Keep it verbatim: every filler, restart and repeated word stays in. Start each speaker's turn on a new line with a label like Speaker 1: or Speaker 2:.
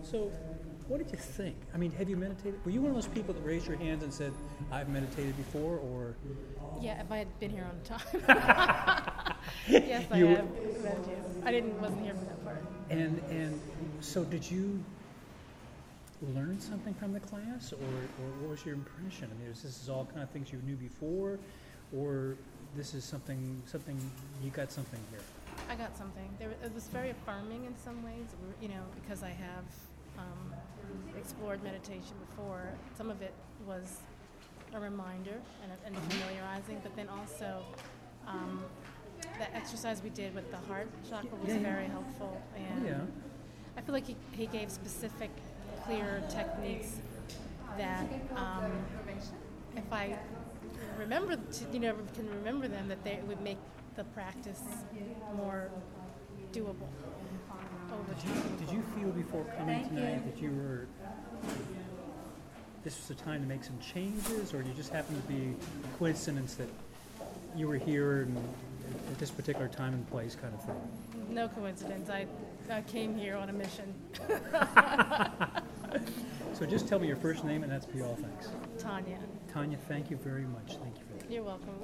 Speaker 1: So, what did you think? I mean, have you meditated? Were you one of those people that raised your hands and said, "I've meditated before," or?
Speaker 2: Yeah, if I had been here on time. Yes, I
Speaker 1: You-
Speaker 2: have meditated. I didn't wasn't here for that part.
Speaker 1: And and so, did you learn something from the class, or, or what was your impression? I mean, is this is all kind of things you knew before, or this is something something you got something here?
Speaker 2: I got something. There, it was very affirming in some ways, you know, because I have um, explored meditation before. Some of it was a reminder and, a, and a familiarizing, but then also um, the exercise we did with the heart chakra was
Speaker 1: Yeah, yeah.
Speaker 2: very helpful. And
Speaker 1: Oh, yeah.
Speaker 2: I feel like he, he gave specific, clear techniques that um, if I remember, to, you know, can remember them, that they would make the practice more doable over
Speaker 1: Did you,
Speaker 2: time.
Speaker 1: did you feel before coming tonight that you were, this was a time to make some changes, or you just happened to be a coincidence that you were here and at this particular time and place kind of thing?
Speaker 2: No coincidence. I, I came here on a mission.
Speaker 1: So just tell me your first name and that's be all, thanks.
Speaker 2: Tanya,
Speaker 1: Tanya, thank you very much. Thank you for that.
Speaker 2: you're welcome.